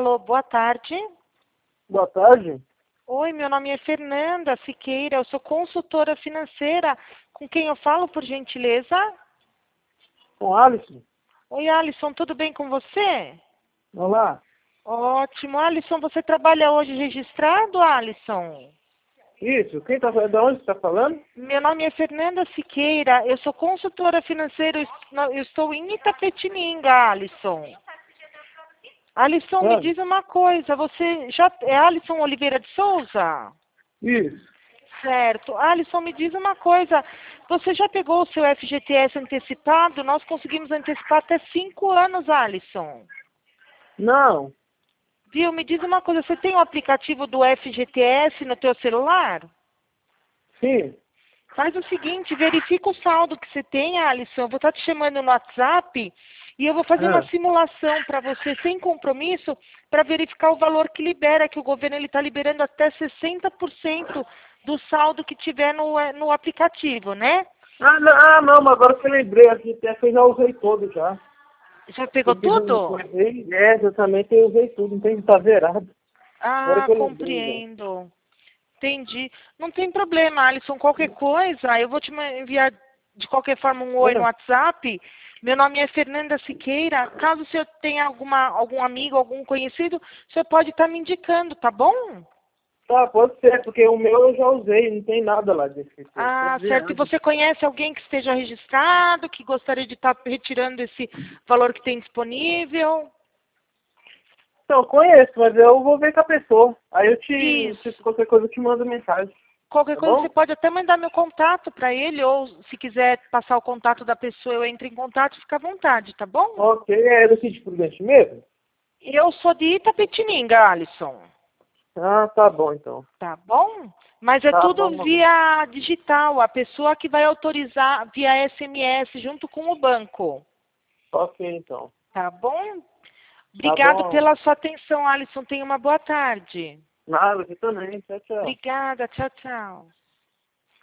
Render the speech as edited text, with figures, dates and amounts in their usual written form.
Alô, boa tarde. Boa tarde. Oi, meu nome é Fernanda Siqueira, eu sou consultora financeira. Com quem eu falo, por gentileza? Com Alisson. Oi, Alisson, tudo bem com você? Olá. Ótimo. Alisson, você trabalha hoje registrado, Alisson? Isso. Quem tá falando? De onde você está falando? Meu nome é Fernanda Siqueira, eu sou consultora financeira, eu estou em Itapetininga, Alisson. Alisson, me diz uma coisa, você já é Alisson Oliveira de Souza? Isso. Certo. Alisson, me diz uma coisa, você já pegou o seu FGTS antecipado? Nós conseguimos antecipar até 5 anos, Alisson. Não. Viu? Me diz uma coisa, você tem o aplicativo do FGTS no teu celular? Sim. Faz o seguinte, verifica o saldo que você tem, Alisson. Eu vou estar te chamando no WhatsApp e eu vou fazer uma simulação para você, sem compromisso, para verificar o valor que libera, que o governo está liberando até 60% do saldo que tiver no aplicativo, né? Não, mas agora que eu lembrei, a FGTS eu já usei todo já. Já pegou tudo? Exatamente, eu usei tudo, não tem que estar zerado. Agora Ah, que eu lembrei, já. compreendo. Entendi. Não tem problema, Alisson. Qualquer coisa, eu vou te enviar de qualquer forma um oi no WhatsApp. Meu nome é Fernanda Siqueira. Caso o senhor tenha algum amigo, algum conhecido, o senhor pode estar me indicando, tá bom? Tá, pode ser, porque o meu eu já usei, não tem nada lá de FGTS. Ah, Tá certo. E zerado. você conhece alguém que esteja registrado, que gostaria de estar retirando esse valor que tem disponível? Então, conheço, mas eu vou ver com a pessoa. Aí Isso. se qualquer coisa eu te mando mensagem. Qualquer Tá coisa bom? você pode até mandar meu contato para ele, ou se quiser passar o contato da pessoa, eu entro em contato, fica à vontade, tá bom? Ok, é do Sítio Prudente mesmo? Eu sou de Itapetininga, Alisson. Ah, tá bom então. Tá bom? Mas é Tá tudo bom. via digital, a pessoa que vai autorizar via SMS junto com o banco. Ok então. Tá bom? Tá Obrigado bom. pela sua atenção, Alisson. Tenha uma boa tarde. Nada, você também. Tchau, tchau. Obrigada. Tchau, tchau.